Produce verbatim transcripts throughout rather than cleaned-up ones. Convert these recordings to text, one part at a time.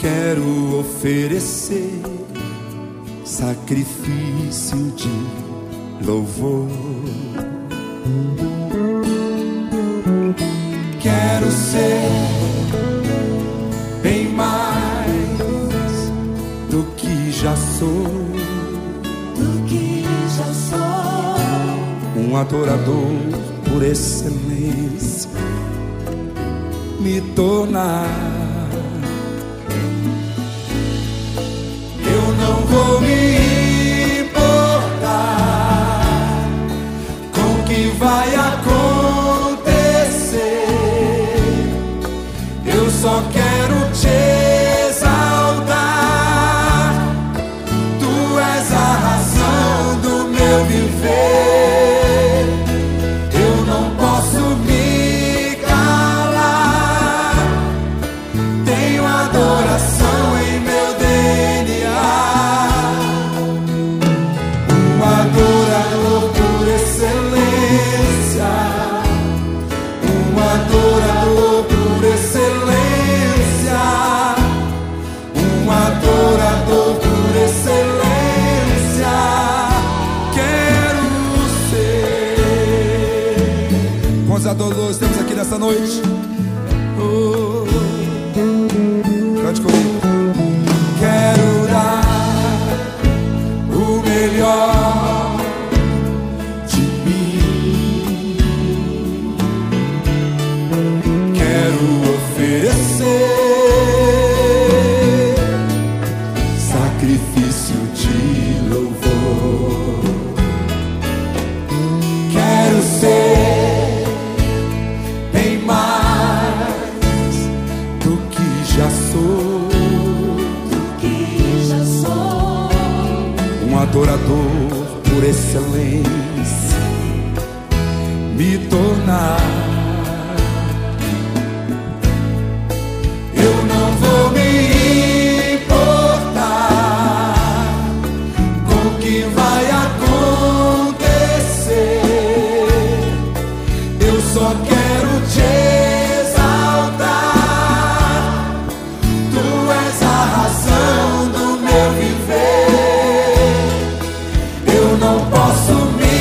Quero oferecer sacrifício de louvor. Quero ser bem mais do que já sou, do que já sou, um adorador por excelência, me tornar. Eu não vou me importar com o que vai acontecer. Eu só quero te exaltar. Tu és a razão do meu viver. Eu não posso me calar. Tenho adoração em meu D N A. Um adorador por excelência. Um adorador por excelência. Um adorador por excelência. Quero ser. Quantos adoradores temos aqui nessa noite? Oh, cante comigo. Quero dar o melhor de mim. Quero oferecer sacrifício de louvor. Quero ser bem mais do que já sou, do que já sou, um adorador por excelência, me tornar. Eu não vou me importar com o que vai acontecer. Eu só quero te exaltar. Tu és a razão do meu viver. Eu não posso me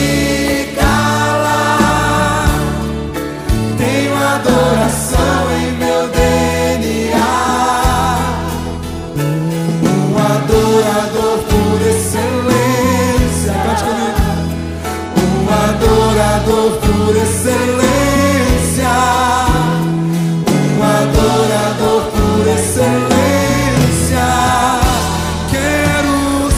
calar. Tenho adoração em meu D N A. Um adorador por excelência. Cante comigo. Um adorador por excelência. Um adorador por excelência. Quero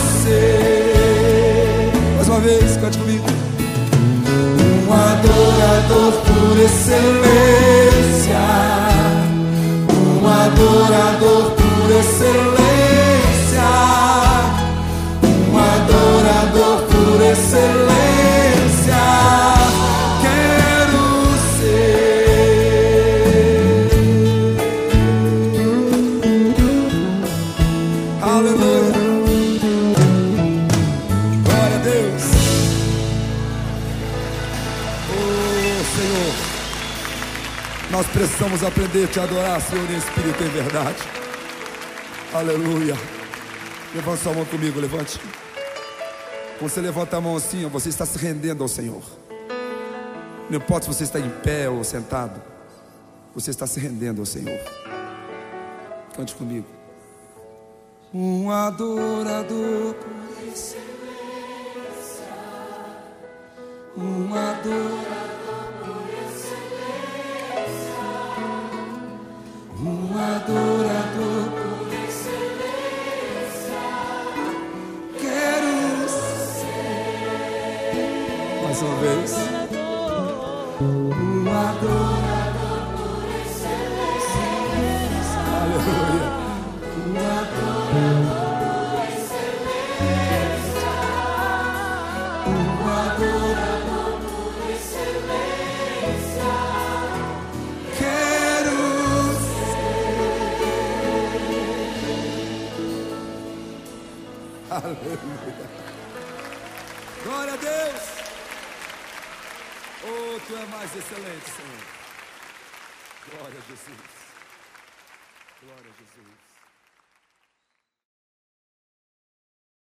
ser. Mais uma vez, cante comigo. Um adorador por excelência. Um adorador por excelência. Um adorador por excelência. Quero ser. Aleluia. Glória a Deus. Oh Senhor, nós precisamos aprender a te adorar, Senhor, em espírito e em verdade. Aleluia. Levante sua mão comigo, levante. Quando você levanta a mão assim, ó, você está se rendendo ao Senhor. Não importa se você está em pé ou sentado, você está se rendendo ao Senhor. Cante comigo. Um adorador por excelência. Um adorador por excelência. Um adorador por excelência. Quero ser. Mais uma vez. Um adorador por excelência. Aleluia. Um adorador por excelência. Um adorador por excelência. Quero ser. Aleluia. Glória a Deus. Oh, tu é mais excelente, Senhor. Glória a Jesus. Glória a Jesus.